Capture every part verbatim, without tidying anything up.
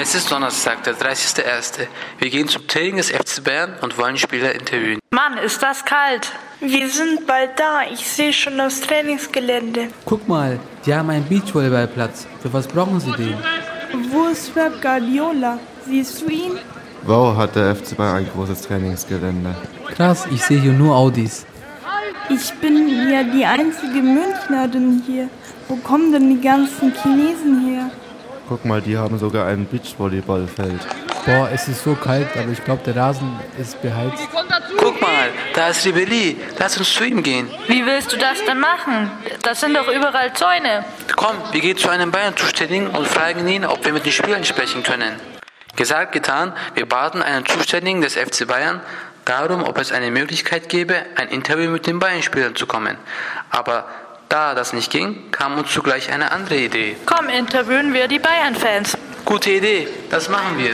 Es ist Donnerstag, der dreißigster erste Wir gehen zum Training des F C Bayern und wollen Spieler interviewen. Mann, ist das kalt. Wir sind bald da. Ich sehe schon das Trainingsgelände. Guck mal, die haben einen Beachvolleyballplatz. Für was brauchen sie den? Wo ist Pep Guardiola? Siehst du ihn? Wow, hat der F C Bayern ein großes Trainingsgelände. Krass, ich sehe hier nur Audis. Ich bin ja die einzige Münchnerin hier. Wo kommen denn die ganzen Chinesen her? Guck mal, die haben sogar ein Beachvolleyballfeld. Boah, es ist so kalt, aber ich glaube, der Rasen ist beheizt. Guck mal, da ist Ribéry. Lass uns zu ihm gehen. Wie willst du das denn machen? Das sind doch überall Zäune. Komm, wir gehen zu einem Bayern-Zuständigen und fragen ihn, ob wir mit den Spielern sprechen können. Gesagt, getan, wir baten einen Zuständigen des F C Bayern darum, ob es eine Möglichkeit gäbe, ein Interview mit den Bayern-Spielern zu kommen. Aber da das nicht ging, kam uns zugleich eine andere Idee. Komm, interviewen wir die Bayern-Fans. Gute Idee, das machen wir.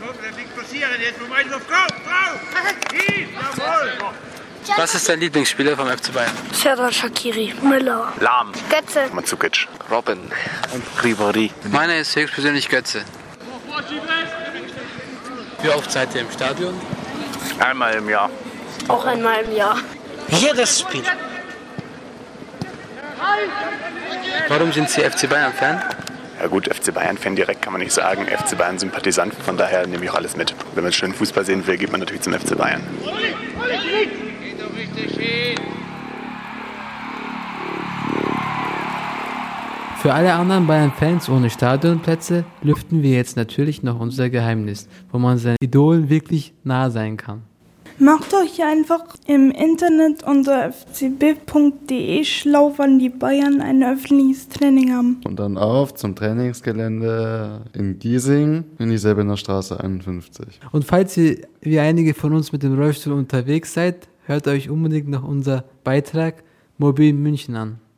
Was ist dein Lieblingsspieler vom F C Bayern? Serdar Shaqiri, Müller, Lahm, Götze, Mandzukic, Robben und Ribéry. Meiner ist höchstpersönlich Götze. Wie oft seid ihr im Stadion? Einmal im Jahr. auch einmal im Jahr. Jedes Spiel. Warum sind Sie F C Bayern-Fan? Ja gut, F C Bayern-Fan direkt kann man nicht sagen. F C Bayern-Sympathisant, von daher nehme ich auch alles mit. Wenn man schön Fußball sehen will, geht man natürlich zum F C Bayern. Für alle anderen Bayern-Fans ohne Stadionplätze lüften wir jetzt natürlich noch unser Geheimnis, wo man seinen Idolen wirklich nah sein kann. Macht euch einfach im Internet unter f c b punkt d e schlau, wann die Bayern ein öffentliches Training haben. Und dann auf zum Trainingsgelände in Giesing in die Säbener Straße einundfünfzig. Und falls ihr wie einige von uns mit dem Rollstuhl unterwegs seid, hört euch unbedingt noch unser Beitrag Mobil München an.